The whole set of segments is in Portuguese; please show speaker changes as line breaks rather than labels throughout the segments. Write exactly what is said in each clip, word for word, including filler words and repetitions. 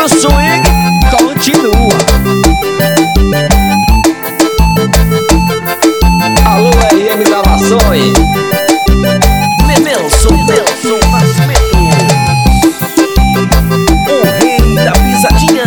o swing continua. Alô, R M Gravações. Nelson, Nelson Nascimento, o rei da pisadinha.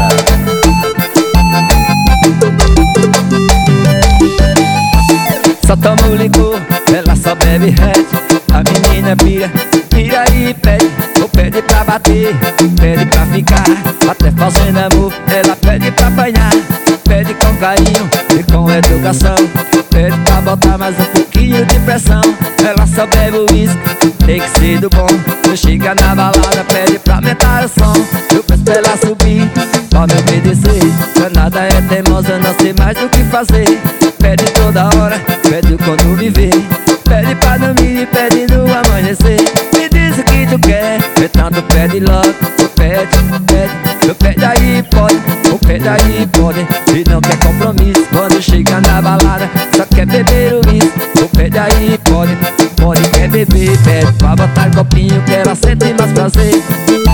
Só toma o licor, ela só bebe red. A menina pira, pira e pede. Ou pede pra bater, pede pra ficar. Até fazendo amor, ela pede pra apanhar. Pede com carinho e com educação. Pede pra botar mais um pouquinho de pressão. Ela só bebe o uísque, tem que ser do bom. Quando chega na balada, pede pra aumentar o som. Eu peço pra ela subir, pra me obedecer. Danada é teimosa, não sei mais o que fazer. Pede toda hora, pede quando me vê. Pede pra dormir, pede no amanhecer. Me diz o que tu quer, então pede logo. Pede, pede, pede aí pode. Ou pede aí pode, e não quer compromisso. Quando chega na balada, só quer beber o uísque. Ou pede aí pode, pode, quer beber. Pede pra botar copinho que ela sente mais prazer.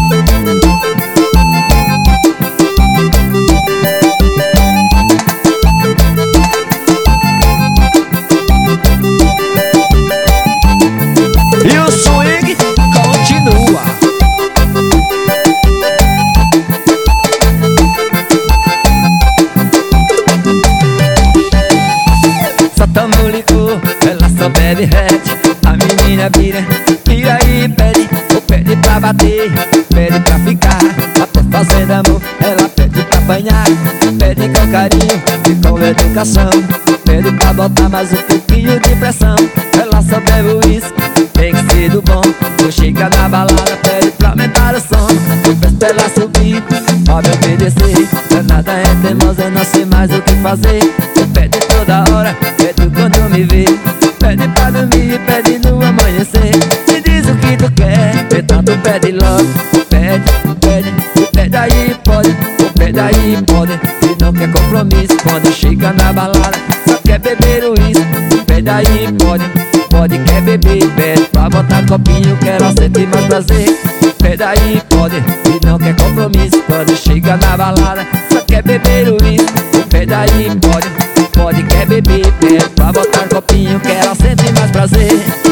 E o swing continua.
Só toma o licor, ela só bebe red. A menina vira, vira e pede. Ou pede pra bater, pede pra ficar. Até fazendo amor, ela pede pra apanhar. Pede com carinho e com educação. Pede pra botar mais um pouquinho de pressão. Ela só bebe o uísque, tem que ser do bom. Quando chega na balada, pede pra aumentar o som. Eu peço pra ela subir, pra me obedecer. Danada é teimosa, não sei mais o que fazer. Pede toda hora, pede quando me vê. Pede pra dormir, pede no amanhecer. Me diz o que tu quer, então tu pede logo. Pede, pede, pede aí pode. Pede aí pode, e não quer compromisso. Quando chega na balada, só quer beber o uísque. Pede aí pode, pode, quer beber. Pede pra botar copinho que ela sente mais prazer. Pede aí pode, e não quer compromisso. Quando chega na balada, só quer beber o uísque. Pede aí pode, pode, quer beber. Pede pra botar copinho que ela sente mais prazer.